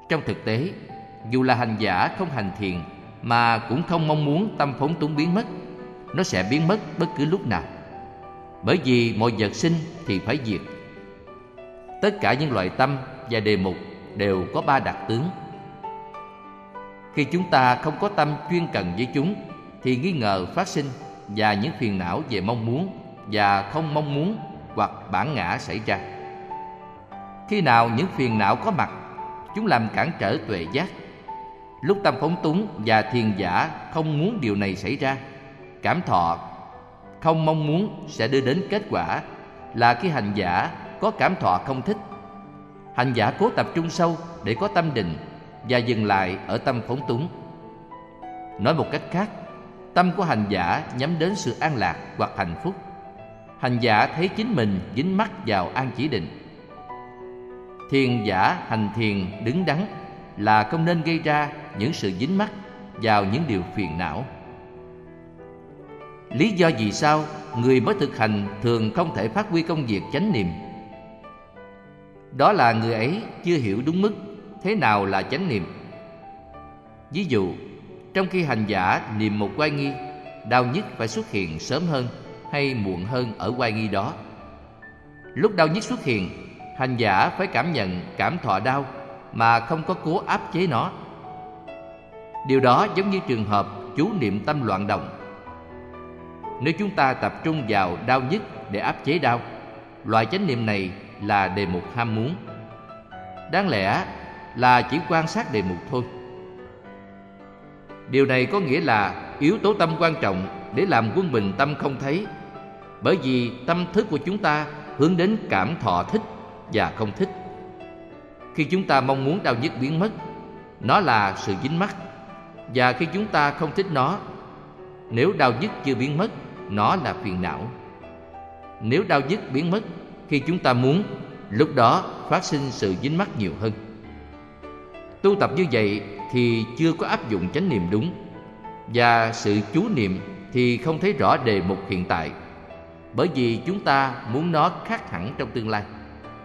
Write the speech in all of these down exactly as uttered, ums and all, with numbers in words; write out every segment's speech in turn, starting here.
Trong thực tế, dù là hành giả không hành thiền mà cũng không mong muốn tâm phóng túng biến mất, nó sẽ biến mất bất cứ lúc nào. Bởi vì mọi vật sinh thì phải diệt. Tất cả những loại tâm và đề mục đều có ba đặc tướng. Khi chúng ta không có tâm chuyên cần với chúng thì nghi ngờ phát sinh và những phiền não về mong muốn và không mong muốn hoặc bản ngã xảy ra. Khi nào những phiền não có mặt, chúng làm cản trở tuệ giác. Lúc tâm phóng túng và thiền giả không muốn điều này xảy ra, cảm thọ không mong muốn sẽ đưa đến kết quả là khi hành giả có cảm thọ không thích. Hành giả cố tập trung sâu để có tâm định và dừng lại ở tâm phóng túng. Nói một cách khác, tâm của hành giả nhắm đến sự an lạc hoặc hạnh phúc. Hành giả thấy chính mình dính mắc vào an chỉ định. Thiền giả hành thiền đứng đắn là không nên gây ra những sự dính mắc vào những điều phiền não. Lý do vì sao người mới thực hành thường không thể phát huy công việc chánh niệm? Đó là người ấy chưa hiểu đúng mức thế nào là chánh niệm. Ví dụ, trong khi hành giả niệm một oai nghi, đau nhức phải xuất hiện sớm hơn hay muộn hơn ở oai nghi đó. Lúc đau nhức xuất hiện, hành giả phải cảm nhận cảm thọ đau mà không có cố áp chế nó. Điều đó giống như trường hợp chú niệm tâm loạn động. Nếu chúng ta tập trung vào đau nhức để áp chế đau, loại chánh niệm này là đề mục ham muốn. Đáng lẽ là chỉ quan sát đề mục thôi. Điều này có nghĩa là yếu tố tâm quan trọng để làm quân bình tâm không thấy, bởi vì tâm thức của chúng ta hướng đến cảm thọ thích và không thích. Khi chúng ta mong muốn đau nhức biến mất, nó là sự dính mắc. Và khi chúng ta không thích nó, nếu đau nhức chưa biến mất, nó là phiền não. Nếu đau nhức biến mất khi chúng ta muốn, lúc đó phát sinh sự dính mắc nhiều hơn. Tu tập như vậy thì chưa có áp dụng chánh niệm đúng, và sự chú niệm thì không thấy rõ đề mục hiện tại, bởi vì chúng ta muốn nó khác hẳn trong tương lai.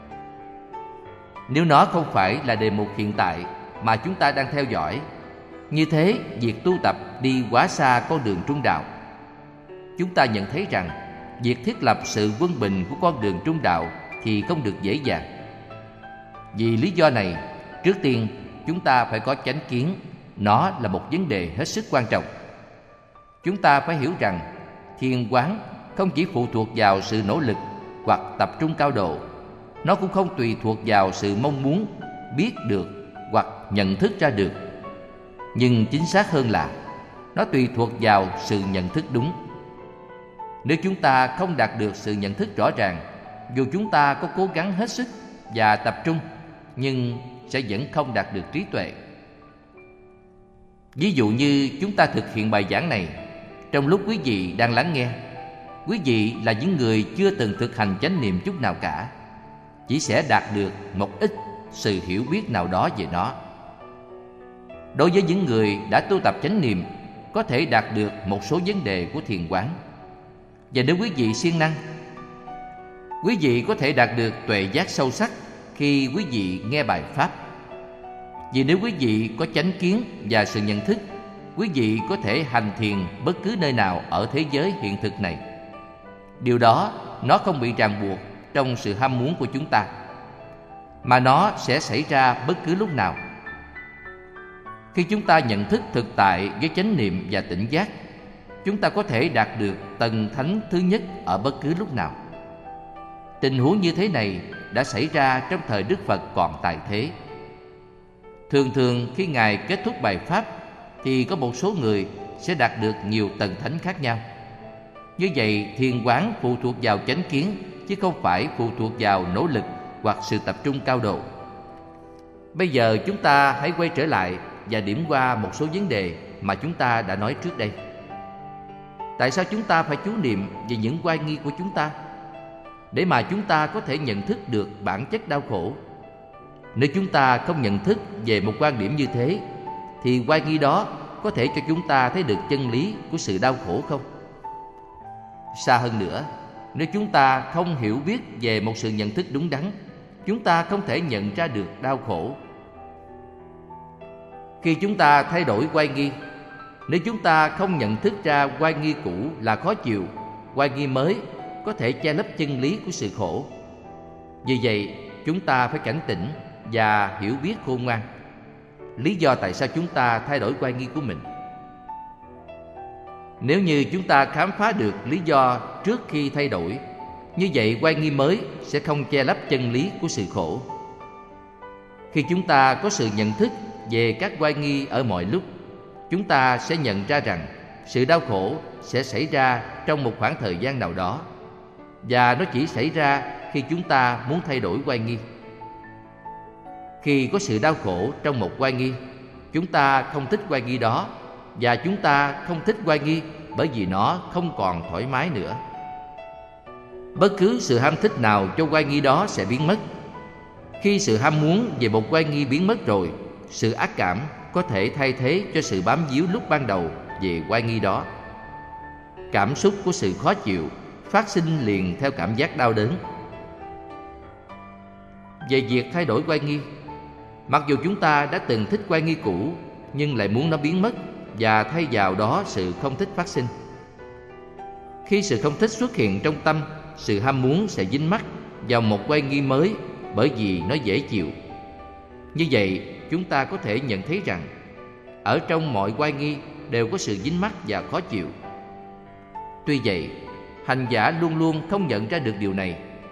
Nếu nó không phải là đề mục hiện tại mà chúng ta đang theo dõi, như thế việc tu tập đi quá xa con đường trung đạo. Chúng ta nhận thấy rằng việc thiết lập sự quân bình của con đường trung đạo thì không được dễ dàng. Vì lý do này, trước tiên chúng ta phải có chánh kiến. Nó là một vấn đề hết sức quan trọng. Chúng ta phải hiểu rằng thiền quán không chỉ phụ thuộc vào sự nỗ lực hoặc tập trung cao độ. Nó cũng không tùy thuộc vào sự mong muốn biết được hoặc nhận thức ra được. Nhưng chính xác hơn là nó tùy thuộc vào sự nhận thức đúng. Nếu chúng ta không đạt được sự nhận thức rõ ràng, dù chúng ta có cố gắng hết sức và tập trung, nhưng sẽ vẫn không đạt được trí tuệ. Ví dụ như chúng ta thực hiện bài giảng này, trong lúc quý vị đang lắng nghe, quý vị là những người chưa từng thực hành chánh niệm chút nào cả, chỉ sẽ đạt được một ít sự hiểu biết nào đó về nó. Đối với những người đã tu tập chánh niệm, có thể đạt được một số vấn đề của thiền quán. Và nếu quý vị siêng năng, quý vị có thể đạt được tuệ giác sâu sắc khi quý vị nghe bài pháp. Vì nếu quý vị có chánh kiến và sự nhận thức, quý vị có thể hành thiền bất cứ nơi nào ở thế giới hiện thực này. Điều đó nó không bị ràng buộc trong sự ham muốn của chúng ta, mà nó sẽ xảy ra bất cứ lúc nào. Khi chúng ta nhận thức thực tại với chánh niệm và tỉnh giác, chúng ta có thể đạt được tầng thánh thứ nhất ở bất cứ lúc nào. Tình huống như thế này đã xảy ra trong thời Đức Phật còn tại thế. Thường thường khi Ngài kết thúc bài pháp thì có một số người sẽ đạt được nhiều tầng thánh khác nhau. Như vậy, thiền quán phụ thuộc vào chánh kiến chứ không phải phụ thuộc vào nỗ lực hoặc sự tập trung cao độ. Bây giờ chúng ta hãy quay trở lại và điểm qua một số vấn đề mà chúng ta đã nói trước đây. Tại sao chúng ta phải chú niệm về những oai nghi của chúng ta? Để mà chúng ta có thể nhận thức được bản chất đau khổ. Nếu chúng ta không nhận thức về một quan điểm như thế, thì oai nghi đó có thể cho chúng ta thấy được chân lý của sự đau khổ không? Xa hơn nữa, nếu chúng ta không hiểu biết về một sự nhận thức đúng đắn, chúng ta không thể nhận ra được đau khổ. Khi chúng ta thay đổi oai nghi, nếu chúng ta không nhận thức ra oai nghi cũ là khó chịu, oai nghi mới có thể che lấp chân lý của sự khổ. Vì vậy, chúng ta phải cảnh tỉnh và hiểu biết khôn ngoan lý do tại sao chúng ta thay đổi oai nghi của mình. Nếu như chúng ta khám phá được lý do trước khi thay đổi, như vậy oai nghi mới sẽ không che lấp chân lý của sự khổ. Khi chúng ta có sự nhận thức về các oai nghi ở mọi lúc, chúng ta sẽ nhận ra rằng sự đau khổ sẽ xảy ra trong một khoảng thời gian nào đó, và nó chỉ xảy ra khi chúng ta muốn thay đổi oai nghi. Khi có sự đau khổ trong một oai nghi, chúng ta không thích oai nghi đó, và chúng ta không thích oai nghi bởi vì nó không còn thoải mái nữa. Bất cứ sự ham thích nào cho oai nghi đó sẽ biến mất. Khi sự ham muốn về một oai nghi biến mất rồi, sự ác cảm có thể thay thế cho sự bám víu lúc ban đầu về oai nghi đó. Cảm xúc của sự khó chịu phát sinh liền theo cảm giác đau đớn. Về việc thay đổi oai nghi, mặc dù chúng ta đã từng thích oai nghi cũ nhưng lại muốn nó biến mất và thay vào đó sự không thích phát sinh. Khi sự không thích xuất hiện trong tâm, sự ham muốn sẽ dính mắc vào một oai nghi mới bởi vì nó dễ chịu. Như vậy, chúng ta có thể nhận thấy rằng ở trong mọi oai nghi đều có sự dính mắc và khó chịu. Tuy vậy, hành giả luôn luôn không nhận ra được điều này.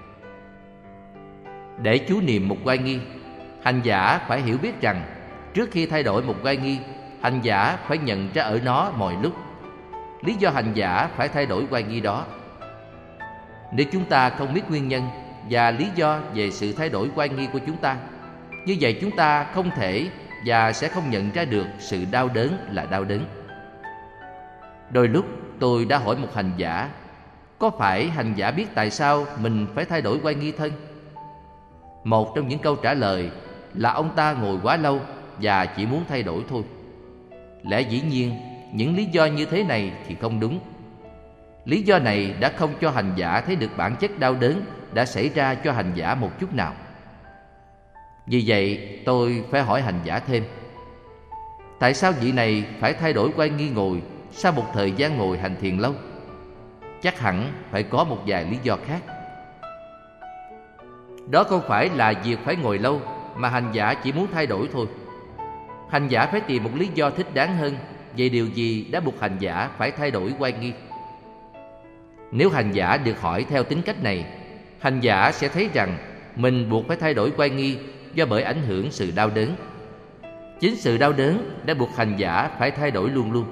Để chú niệm một oai nghi, hành giả phải hiểu biết rằng trước khi thay đổi một oai nghi, hành giả phải nhận ra ở nó mọi lúc lý do hành giả phải thay đổi oai nghi đó. Nếu chúng ta không biết nguyên nhân và lý do về sự thay đổi oai nghi của chúng ta, như vậy chúng ta không thể và sẽ không nhận ra được sự đau đớn là đau đớn. Đôi lúc tôi đã hỏi một hành giả, có phải hành giả biết tại sao mình phải thay đổi oai nghi thân? Một trong những câu trả lời là ông ta ngồi quá lâu và chỉ muốn thay đổi thôi. Lẽ dĩ nhiên, những lý do như thế này thì không đúng. Lý do này đã không cho hành giả thấy được bản chất đau đớn đã xảy ra cho hành giả một chút nào. Vì vậy, tôi phải hỏi hành giả thêm, tại sao vị này phải thay đổi oai nghi ngồi sau một thời gian ngồi hành thiền lâu? Chắc hẳn phải có một vài lý do khác. Đó không phải là việc phải ngồi lâu, mà hành giả chỉ muốn thay đổi thôi. Hành giả phải tìm một lý do thích đáng hơn về điều gì đã buộc hành giả phải thay đổi oai nghi. Nếu hành giả được hỏi theo tính cách này, hành giả sẽ thấy rằng mình buộc phải thay đổi oai nghi do bởi ảnh hưởng sự đau đớn. Chính sự đau đớn đã buộc hành giả phải thay đổi luôn luôn.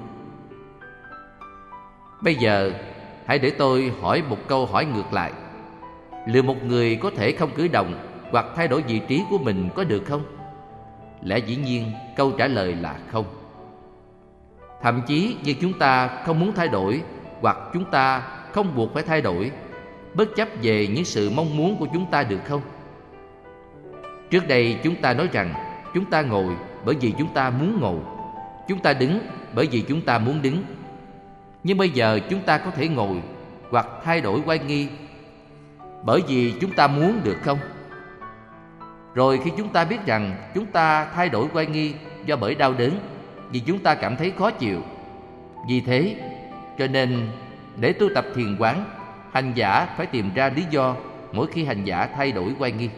Bây giờ, hãy để tôi hỏi một câu hỏi ngược lại. Liệu một người có thể không cử động hoặc thay đổi vị trí của mình có được không? Lẽ dĩ nhiên, câu trả lời là không. Thậm chí như chúng ta không muốn thay đổi hoặc chúng ta không buộc phải thay đổi, bất chấp về những sự mong muốn của chúng ta được không? Trước đây chúng ta nói rằng chúng ta ngồi bởi vì chúng ta muốn ngồi, chúng ta đứng bởi vì chúng ta muốn đứng. Nhưng bây giờ chúng ta có thể ngồi hoặc thay đổi oai nghi bởi vì chúng ta muốn được không? Rồi khi chúng ta biết rằng chúng ta thay đổi oai nghi do bởi đau đớn, vì chúng ta cảm thấy khó chịu. Vì thế, cho nên để tu tập thiền quán, hành giả phải tìm ra lý do mỗi khi hành giả thay đổi oai nghi.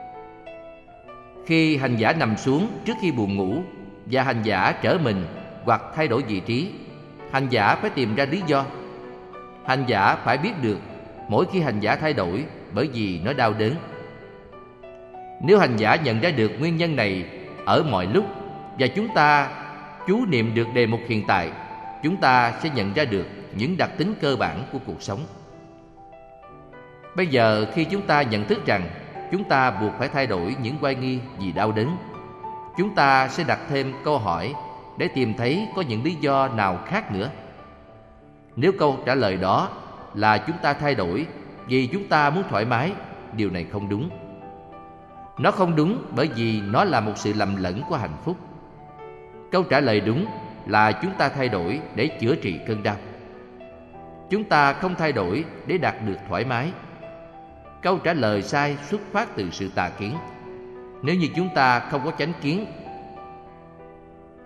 Khi hành giả nằm xuống trước khi buồn ngủ và hành giả trở mình hoặc thay đổi vị trí, hành giả phải tìm ra lý do. Hành giả phải biết được mỗi khi hành giả thay đổi bởi vì nó đau đớn. Nếu hành giả nhận ra được nguyên nhân này ở mọi lúc và chúng ta chú niệm được đề mục hiện tại, chúng ta sẽ nhận ra được những đặc tính cơ bản của cuộc sống. Bây giờ khi chúng ta nhận thức rằng chúng ta buộc phải thay đổi những oai nghi vì đau đớn, chúng ta sẽ đặt thêm câu hỏi để tìm thấy có những lý do nào khác nữa. Nếu câu trả lời đó là chúng ta thay đổi vì chúng ta muốn thoải mái, điều này không đúng. Nó không đúng bởi vì nó là một sự lầm lẫn của hạnh phúc. Câu trả lời đúng là chúng ta thay đổi để chữa trị cơn đau. Chúng ta không thay đổi để đạt được thoải mái. Câu trả lời sai xuất phát từ sự tà kiến. Nếu như chúng ta không có chánh kiến,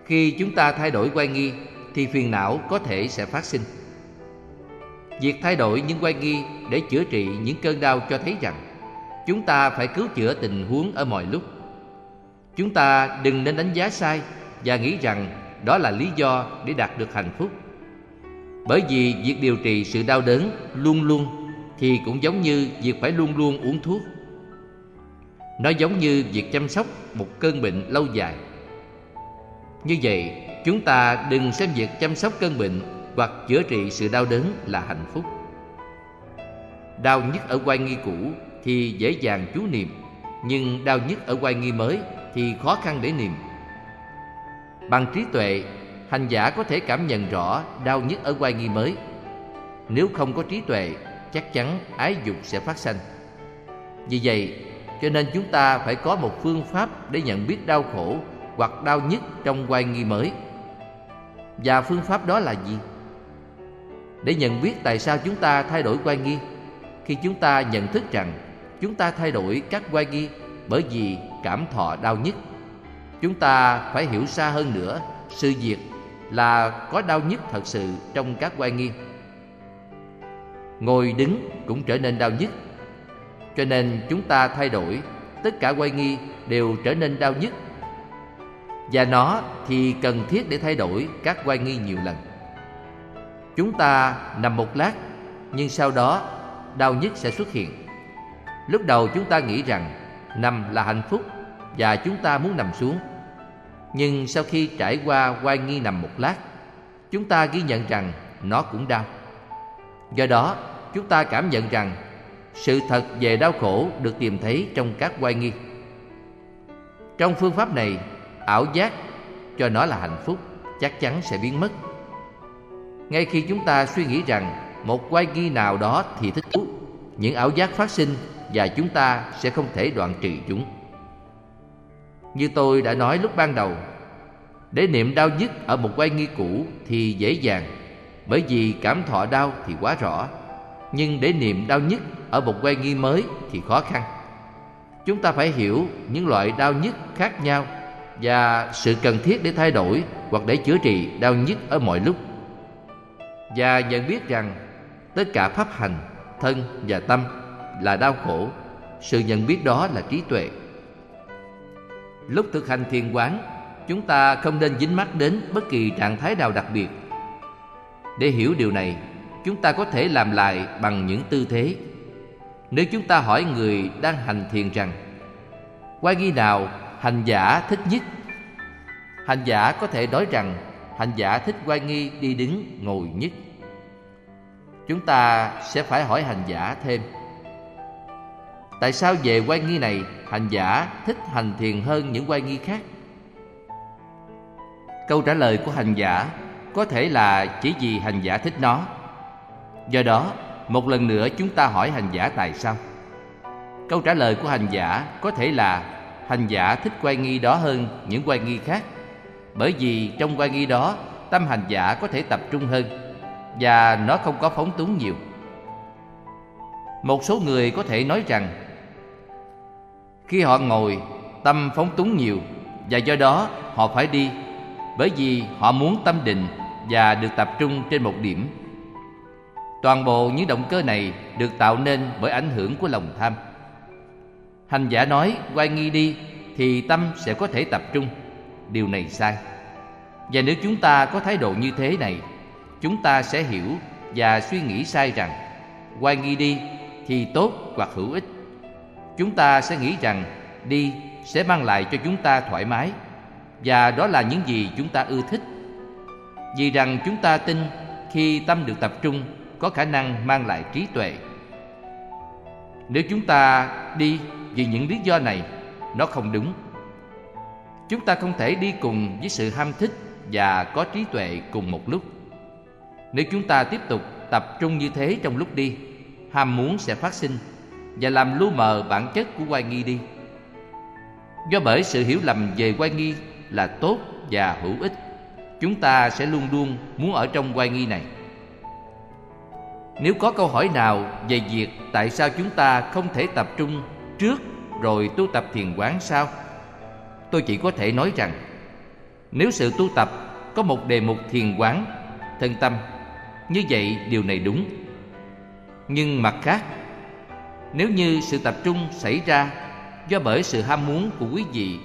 Khi chúng ta thay đổi oai nghi thì phiền não có thể sẽ phát sinh. Việc thay đổi những oai nghi để chữa trị những cơn đau cho thấy rằng chúng ta phải cứu chữa tình huống ở mọi lúc. Chúng ta đừng nên đánh giá sai và nghĩ rằng đó là lý do để đạt được hạnh phúc. Bởi vì việc điều trị sự đau đớn luôn luôn thì cũng giống như việc phải luôn luôn uống thuốc. Nó giống như việc chăm sóc một cơn bệnh lâu dài. Như vậy, chúng ta đừng xem việc chăm sóc cơn bệnh hoặc chữa trị sự đau đớn là hạnh phúc. Đau nhức ở oai nghi cũ thì dễ dàng chú niệm, nhưng đau nhức ở oai nghi mới thì khó khăn để niệm. Bằng trí tuệ, hành giả có thể cảm nhận rõ đau nhức ở oai nghi mới. Nếu không có trí tuệ, chắc chắn ái dục sẽ phát sanh. Vì vậy, cho nên chúng ta phải có một phương pháp để nhận biết đau khổ hoặc đau nhức trong oai nghi mới. Và phương pháp đó là gì? Để nhận biết tại sao chúng ta thay đổi oai nghi, khi chúng ta nhận thức rằng chúng ta thay đổi các oai nghi bởi vì cảm thọ đau nhức, chúng ta phải hiểu xa hơn nữa sự việc là có đau nhức thật sự trong các oai nghi. Ngồi đứng cũng trở nên đau nhức, cho nên chúng ta thay đổi, tất cả oai nghi đều trở nên đau nhức. Và nó thì cần thiết để thay đổi các oai nghi nhiều lần. Chúng ta nằm một lát, nhưng sau đó đau nhức sẽ xuất hiện. Lúc đầu chúng ta nghĩ rằng nằm là hạnh phúc và chúng ta muốn nằm xuống. Nhưng sau khi trải qua oai nghi nằm một lát, chúng ta ghi nhận rằng nó cũng đau. Do đó, chúng ta cảm nhận rằng sự thật về đau khổ được tìm thấy trong các oai nghi. Trong phương pháp này, ảo giác cho nó là hạnh phúc chắc chắn sẽ biến mất. Ngay khi chúng ta suy nghĩ rằng một oai nghi nào đó thì thích thú, những ảo giác phát sinh và chúng ta sẽ không thể đoạn trừ chúng. Như tôi đã nói lúc ban đầu, để niệm đau nhức ở một oai nghi cũ thì dễ dàng, bởi vì cảm thọ đau thì quá rõ. Nhưng để niệm đau nhức ở một oai nghi mới thì khó khăn. Chúng ta phải hiểu những loại đau nhức khác nhau và sự cần thiết để thay đổi hoặc để chữa trị đau nhức ở mọi lúc. Và nhận biết rằng tất cả pháp hành, thân và tâm là đau khổ. Sự nhận biết đó là trí tuệ. Lúc thực hành thiền quán, chúng ta không nên dính mắc đến bất kỳ trạng thái nào đặc biệt. Để hiểu điều này, chúng ta có thể làm lại bằng những tư thế. Nếu chúng ta hỏi người đang hành thiền rằng oai nghi nào hành giả thích nhất, hành giả có thể nói rằng hành giả thích oai nghi đi đứng ngồi nhất. Chúng ta sẽ phải hỏi hành giả thêm, tại sao về oai nghi này hành giả thích hành thiền hơn những oai nghi khác? Câu trả lời của hành giả có thể là chỉ vì hành giả thích nó. Do đó, một lần nữa chúng ta hỏi hành giả tại sao. Câu trả lời của hành giả có thể là hành giả thích oai nghi đó hơn những oai nghi khác, bởi vì trong oai nghi đó tâm hành giả có thể tập trung hơn và nó không có phóng túng nhiều. Một số người có thể nói rằng khi họ ngồi, tâm phóng túng nhiều và do đó họ phải đi, bởi vì họ muốn tâm định và được tập trung trên một điểm. Toàn bộ những động cơ này được tạo nên bởi ảnh hưởng của lòng tham. Hành giả nói oai nghi đi thì tâm sẽ có thể tập trung. Điều này sai. Và nếu chúng ta có thái độ như thế này, chúng ta sẽ hiểu và suy nghĩ sai rằng oai nghi đi thì tốt hoặc hữu ích. Chúng ta sẽ nghĩ rằng đi sẽ mang lại cho chúng ta thoải mái, và đó là những gì chúng ta ưa thích. Vì rằng chúng ta tin khi tâm được tập trung có khả năng mang lại trí tuệ. Nếu chúng ta đi vì những lý do này, nó không đúng. Chúng ta không thể đi cùng với sự ham thích và có trí tuệ cùng một lúc. Nếu chúng ta tiếp tục tập trung như thế trong lúc đi, ham muốn sẽ phát sinh và làm lu mờ bản chất của oai nghi đi. Do bởi sự hiểu lầm về oai nghi là tốt và hữu ích, chúng ta sẽ luôn luôn muốn ở trong oai nghi này. Nếu có câu hỏi nào về việc tại sao chúng ta không thể tập trung trước rồi tu tập thiền quán sao, tôi chỉ có thể nói rằng Nếu sự tu tập có một đề mục thiền quán, thân tâm, như vậy điều này đúng. Nhưng mặt khác, nếu như sự tập trung xảy ra do bởi sự ham muốn của quý vị,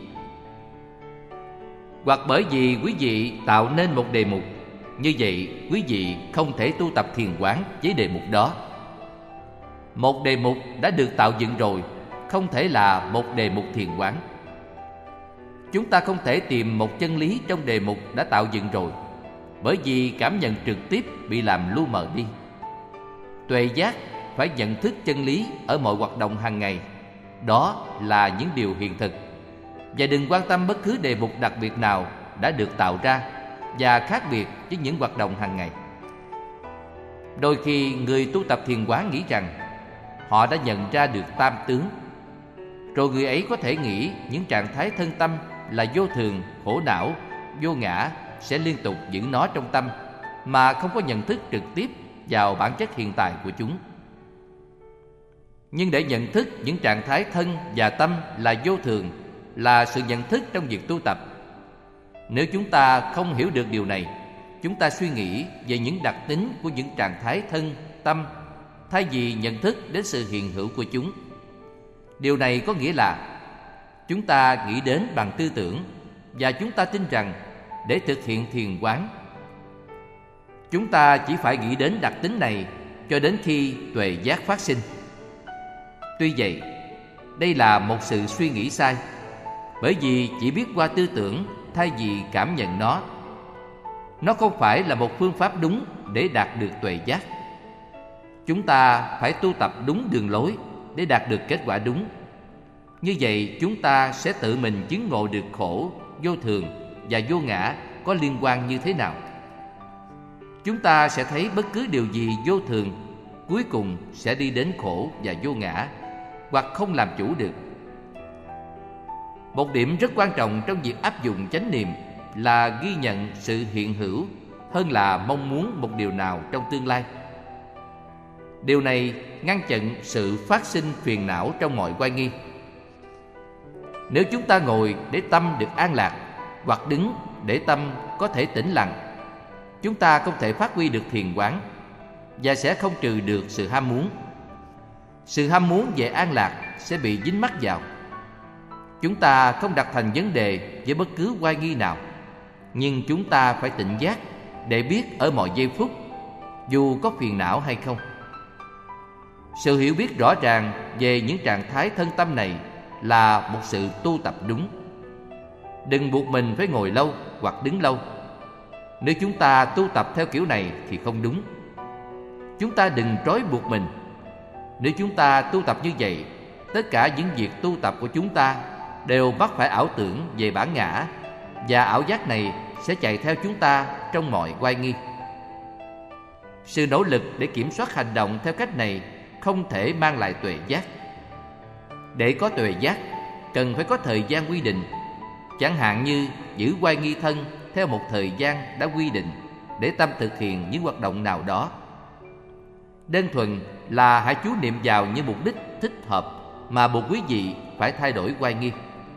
hoặc bởi vì quý vị tạo nên một đề mục, như vậy quý vị không thể tu tập thiền quán với đề mục đó. Một đề mục đã được tạo dựng rồi không thể là một đề mục thiền quán. Chúng ta không thể tìm một chân lý trong đề mục đã tạo dựng rồi, bởi vì cảm nhận trực tiếp bị làm lu mờ đi. Tuệ giác phải nhận thức chân lý ở mọi hoạt động hàng ngày. Đó là những điều hiện thực. Và đừng quan tâm bất cứ đề mục đặc biệt nào đã được tạo ra và khác biệt với những hoạt động hàng ngày. Đôi khi người tu tập thiền quán nghĩ rằng họ đã nhận ra được tam tướng, rồi người ấy có thể nghĩ những trạng thái thân tâm là vô thường, khổ não, vô ngã sẽ liên tục giữ nó trong tâm mà không có nhận thức trực tiếp vào bản chất hiện tại của chúng. Nhưng để nhận thức những trạng thái thân và tâm là vô thường là sự nhận thức trong việc tu tập. Nếu chúng ta không hiểu được điều này, chúng ta suy nghĩ về những đặc tính của những trạng thái thân, tâm thay vì nhận thức đến sự hiện hữu của chúng. Điều này có nghĩa là chúng ta nghĩ đến bằng tư tưởng và chúng ta tin rằng để thực hiện thiền quán, chúng ta chỉ phải nghĩ đến đặc tính này cho đến khi tuệ giác phát sinh. Tuy vậy, đây là một sự suy nghĩ sai, bởi vì chỉ biết qua tư tưởng thay vì cảm nhận nó. Nó không phải là một phương pháp đúng để đạt được tuệ giác. Chúng ta phải tu tập đúng đường lối để đạt được kết quả đúng. Như vậy chúng ta sẽ tự mình chứng ngộ được khổ, vô thường và vô ngã có liên quan như thế nào. Chúng ta sẽ thấy bất cứ điều gì vô thường cuối cùng sẽ đi đến khổ và vô ngã, hoặc không làm chủ được. Một điểm rất quan trọng trong việc áp dụng chánh niệm là ghi nhận sự hiện hữu hơn là mong muốn một điều nào trong tương lai. Điều này ngăn chặn sự phát sinh phiền não trong mọi oai nghi. Nếu chúng ta ngồi để tâm được an lạc, hoặc đứng để tâm có thể tĩnh lặng, chúng ta không thể phát huy được thiền quán và sẽ không trừ được sự ham muốn. Sự ham muốn về an lạc sẽ bị dính mắc vào. Chúng ta không đặt thành vấn đề với bất cứ oai nghi nào, nhưng chúng ta phải tỉnh giác để biết ở mọi giây phút, dù có phiền não hay không. Sự hiểu biết rõ ràng về những trạng thái thân tâm này là một sự tu tập đúng. Đừng buộc mình phải ngồi lâu hoặc đứng lâu. Nếu chúng ta tu tập theo kiểu này thì không đúng. Chúng ta đừng trói buộc mình. Nếu chúng ta tu tập như vậy, tất cả những việc tu tập của chúng ta đều mắc phải ảo tưởng về bản ngã, và ảo giác này sẽ chạy theo chúng ta trong mọi oai nghi. Sự nỗ lực để kiểm soát hành động theo cách này không thể mang lại tuệ giác. Để có tuệ giác, cần phải có thời gian quy định, chẳng hạn như giữ oai nghi thân theo một thời gian đã quy định để tâm thực hiện những hoạt động nào đó. Đơn thuần là hãy chú niệm vào những mục đích thích hợp mà buộc quý vị phải thay đổi oai nghi.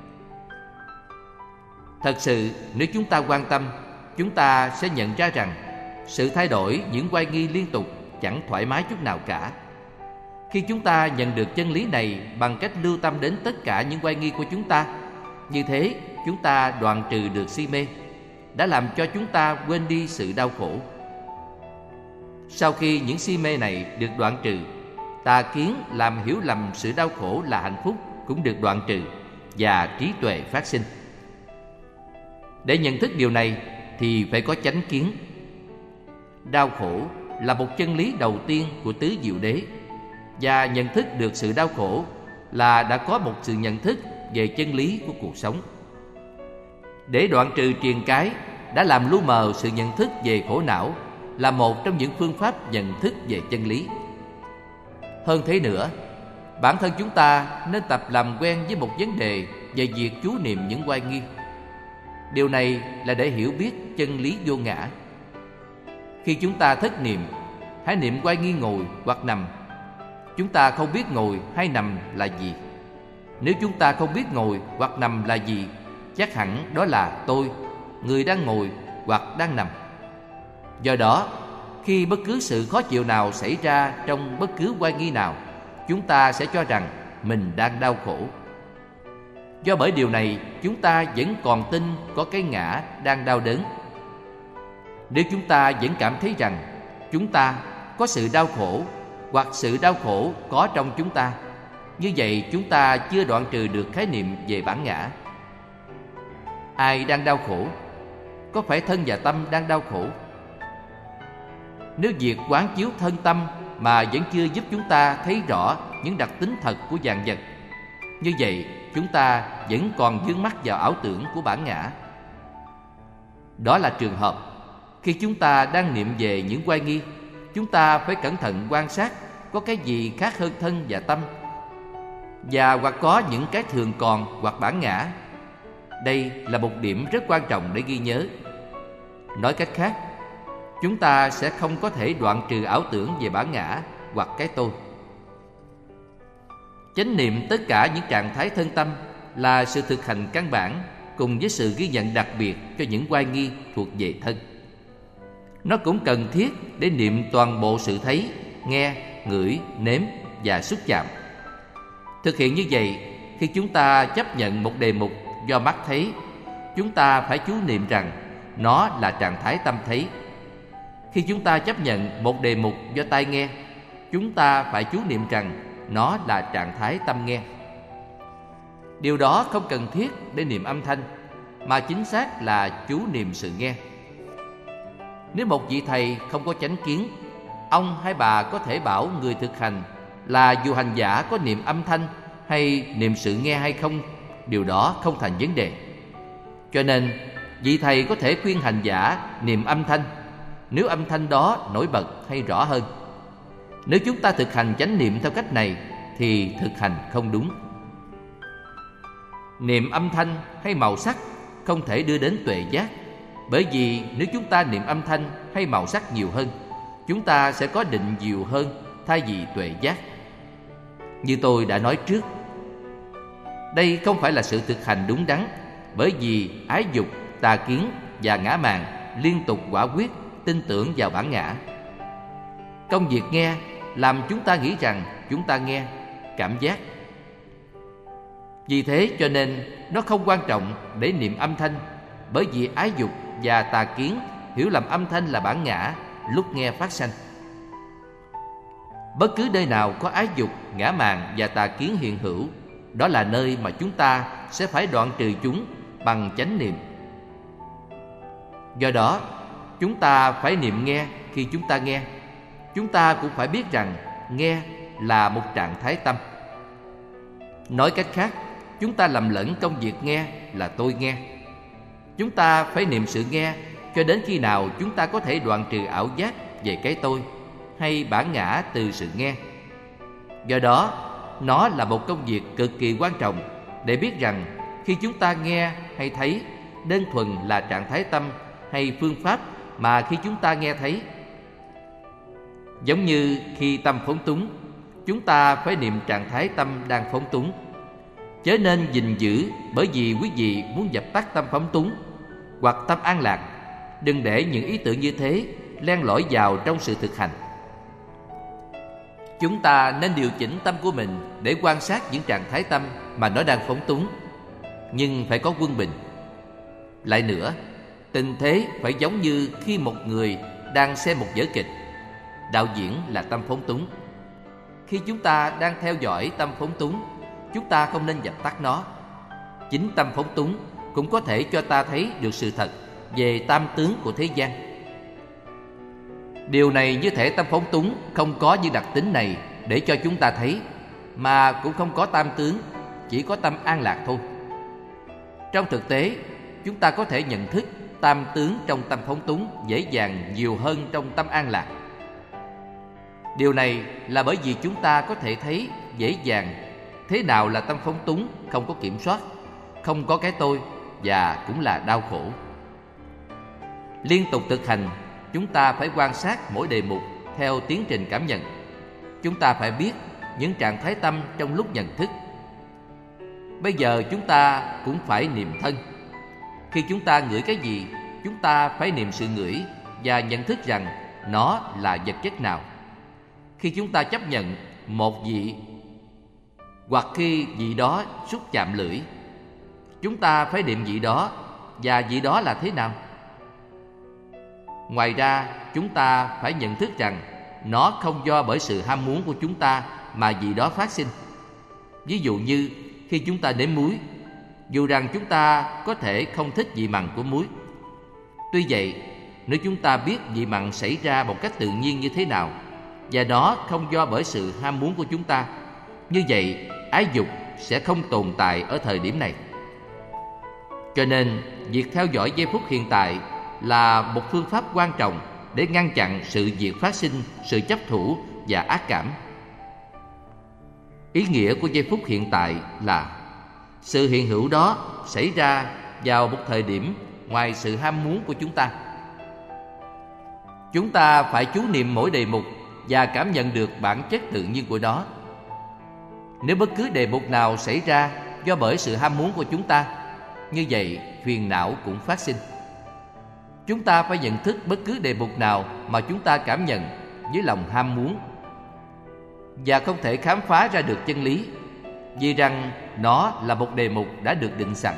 Thật sự, nếu chúng ta quan tâm, chúng ta sẽ nhận ra rằng sự thay đổi những oai nghi liên tục chẳng thoải mái chút nào cả. Khi chúng ta nhận được chân lý này bằng cách lưu tâm đến tất cả những oai nghi của chúng ta, như thế chúng ta đoạn trừ được si mê, đã làm cho chúng ta quên đi sự đau khổ. Sau khi những si mê này được đoạn trừ, tà kiến làm hiểu lầm sự đau khổ là hạnh phúc cũng được đoạn trừ và trí tuệ phát sinh. Để nhận thức điều này thì phải có chánh kiến. Đau khổ là một chân lý đầu tiên của tứ diệu đế, và nhận thức được sự đau khổ là đã có một sự nhận thức về chân lý của cuộc sống. Để đoạn trừ triền cái đã làm lu mờ sự nhận thức về khổ não là một trong những phương pháp nhận thức về chân lý. Hơn thế nữa, bản thân chúng ta nên tập làm quen với một vấn đề về việc chú niệm những oai nghi. Điều này là để hiểu biết chân lý vô ngã. Khi chúng ta thất niệm, hãy niệm oai nghi ngồi hoặc nằm. Chúng ta không biết ngồi hay nằm là gì. Nếu chúng ta không biết ngồi hoặc nằm là gì, chắc hẳn đó là tôi, người đang ngồi hoặc đang nằm. Do đó, khi bất cứ sự khó chịu nào xảy ra trong bất cứ oai nghi nào, chúng ta sẽ cho rằng mình đang đau khổ. Do bởi điều này, chúng ta vẫn còn tin có cái ngã đang đau đớn. Nếu chúng ta vẫn cảm thấy rằng chúng ta có sự đau khổ hoặc sự đau khổ có trong chúng ta, như vậy chúng ta chưa đoạn trừ được khái niệm về bản ngã. Ai đang đau khổ? Có phải thân và tâm đang đau khổ? Nếu việc quán chiếu thân tâm mà vẫn chưa giúp chúng ta thấy rõ những đặc tính thật của vạn vật, như vậy chúng ta vẫn còn vướng mắc vào ảo tưởng của bản ngã. Đó là trường hợp khi chúng ta đang niệm về những oai nghi, chúng ta phải cẩn thận quan sát có cái gì khác hơn thân và tâm, và hoặc có những cái thường còn hoặc bản ngã. Đây là một điểm rất quan trọng để ghi nhớ. Nói cách khác, chúng ta sẽ không có thể đoạn trừ ảo tưởng về bản ngã hoặc cái tôi. Chánh niệm tất cả những trạng thái thân tâm là sự thực hành căn bản cùng với sự ghi nhận đặc biệt cho những oai nghi thuộc về thân. Nó cũng cần thiết để niệm toàn bộ sự thấy, nghe, ngửi, nếm và xúc chạm. Thực hiện như vậy, khi chúng ta chấp nhận một đề mục do mắt thấy, chúng ta phải chú niệm rằng nó là trạng thái tâm thấy. Khi chúng ta chấp nhận một đề mục do tai nghe, chúng ta phải chú niệm rằng nó là trạng thái tâm nghe. Điều đó không cần thiết để niệm âm thanh, mà chính xác là chú niệm sự nghe. Nếu một vị thầy không có chánh kiến, ông hay bà có thể bảo người thực hành là dù hành giả có niệm âm thanh hay niệm sự nghe hay không, điều đó không thành vấn đề. Cho nên, vị thầy có thể khuyên hành giả niệm âm thanh nếu âm thanh đó nổi bật hay rõ hơn. Nếu chúng ta thực hành chánh niệm theo cách này thì thực hành không đúng. Niệm âm thanh hay màu sắc không thể đưa đến tuệ giác, bởi vì nếu chúng ta niệm âm thanh hay màu sắc nhiều hơn, chúng ta sẽ có định nhiều hơn thay vì tuệ giác. Như tôi đã nói trước, đây không phải là sự thực hành đúng đắn, bởi vì ái dục, tà kiến và ngã mạn liên tục quả quyết tin tưởng vào bản ngã. Công việc nghe làm chúng ta nghĩ rằng chúng ta nghe, cảm giác. Vì thế cho nên nó không quan trọng để niệm âm thanh, bởi vì ái dục và tà kiến hiểu lầm âm thanh là bản ngã lúc nghe phát sanh. Bất cứ nơi nào có ái dục, ngã mạn và tà kiến hiện hữu, đó là nơi mà chúng ta sẽ phải đoạn trừ chúng bằng chánh niệm. Do đó, chúng ta phải niệm nghe khi chúng ta nghe. Chúng ta cũng phải biết rằng nghe là một trạng thái tâm. Nói cách khác, chúng ta lầm lẫn công việc nghe là tôi nghe. Chúng ta phải niệm sự nghe cho đến khi nào chúng ta có thể đoạn trừ ảo giác về cái tôi hay bản ngã từ sự nghe. Do đó, nó là một công việc cực kỳ quan trọng để biết rằng khi chúng ta nghe hay thấy đơn thuần là trạng thái tâm hay phương pháp mà khi chúng ta nghe thấy. Giống như khi tâm phóng túng, chúng ta phải niệm trạng thái tâm đang phóng túng. Chớ nên gìn giữ bởi vì quý vị muốn dập tắt tâm phóng túng hoặc tâm an lạc. Đừng để những ý tưởng như thế len lỏi vào trong sự thực hành. Chúng ta nên điều chỉnh tâm của mình để quan sát những trạng thái tâm mà nó đang phóng túng, nhưng phải có quân bình. Lại nữa, tình thế phải giống như khi một người đang xem một vở kịch. Đạo diễn là tâm phóng túng. Khi chúng ta đang theo dõi tâm phóng túng, chúng ta không nên dập tắt nó. Chính tâm phóng túng cũng có thể cho ta thấy được sự thật về tam tướng của thế gian. Điều này như thể tâm phóng túng không có những đặc tính này để cho chúng ta thấy, mà cũng không có tam tướng, chỉ có tâm an lạc thôi. Trong thực tế, chúng ta có thể nhận thức tam tướng trong tâm phóng túng dễ dàng nhiều hơn trong tâm an lạc. Điều này là bởi vì chúng ta có thể thấy dễ dàng thế nào là tâm phóng túng không có kiểm soát, không có cái tôi và cũng là đau khổ. Liên tục thực hành, chúng ta phải quan sát mỗi đề mục theo tiến trình cảm nhận. Chúng ta phải biết những trạng thái tâm trong lúc nhận thức. Bây giờ chúng ta cũng phải niệm thân. Khi chúng ta ngửi cái gì, chúng ta phải niệm sự ngửi và nhận thức rằng nó là vật chất nào. Khi chúng ta chấp nhận một vị hoặc khi vị đó xúc chạm lưỡi, chúng ta phải niệm vị đó và vị đó là thế nào. Ngoài ra, chúng ta phải nhận thức rằng nó không do bởi sự ham muốn của chúng ta mà vị đó phát sinh. Ví dụ như khi chúng ta nếm muối, dù rằng chúng ta có thể không thích vị mặn của muối. Tuy vậy, nếu chúng ta biết vị mặn xảy ra một cách tự nhiên như thế nào và nó không do bởi sự ham muốn của chúng ta, như vậy ái dục sẽ không tồn tại ở thời điểm này. Cho nên, việc theo dõi giây phút hiện tại là một phương pháp quan trọng để ngăn chặn sự việc phát sinh, sự chấp thủ và ác cảm. Ý nghĩa của giây phút hiện tại là sự hiện hữu đó xảy ra vào một thời điểm ngoài sự ham muốn của chúng ta. Chúng ta phải chú niệm mỗi đề mục và cảm nhận được bản chất tự nhiên của nó. Nếu bất cứ đề mục nào xảy ra do bởi sự ham muốn của chúng ta, như vậy phiền não cũng phát sinh. Chúng ta phải nhận thức bất cứ đề mục nào mà chúng ta cảm nhận với lòng ham muốn và không thể khám phá ra được chân lý, vì rằng nó là một đề mục đã được định sẵn.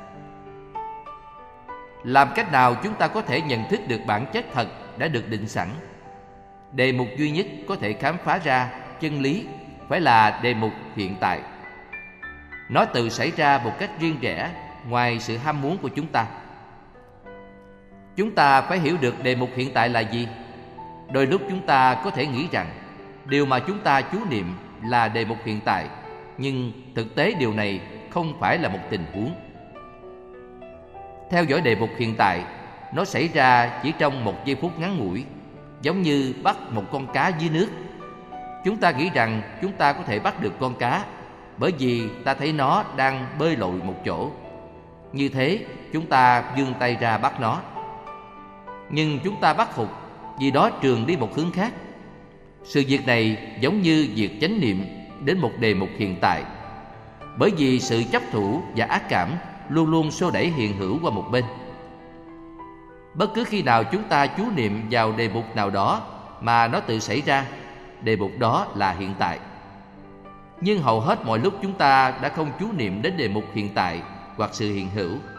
Làm cách nào chúng ta có thể nhận thức được bản chất thật đã được định sẵn? Đề mục duy nhất có thể khám phá ra chân lý phải là đề mục hiện tại. Nó tự xảy ra một cách riêng rẽ ngoài sự ham muốn của chúng ta. Chúng ta phải hiểu được đề mục hiện tại là gì. Đôi lúc chúng ta có thể nghĩ rằng điều mà chúng ta chú niệm là đề mục hiện tại, nhưng thực tế điều này không phải là một tình huống. Theo dõi đề mục hiện tại, nó xảy ra chỉ trong một giây phút ngắn ngủi, giống như bắt một con cá dưới nước. Chúng ta nghĩ rằng chúng ta có thể bắt được con cá bởi vì ta thấy nó đang bơi lội một chỗ. Như thế, chúng ta vươn tay ra bắt nó. Nhưng chúng ta bắt phục vì đó trườn đi một hướng khác. Sự việc này giống như việc chánh niệm đến một đề mục hiện tại, bởi vì sự chấp thủ và ác cảm luôn luôn xô đẩy hiện hữu qua một bên. Bất cứ khi nào chúng ta chú niệm vào đề mục nào đó mà nó tự xảy ra, đề mục đó là hiện tại. Nhưng hầu hết mọi lúc chúng ta đã không chú niệm đến đề mục hiện tại hoặc sự hiện hữu.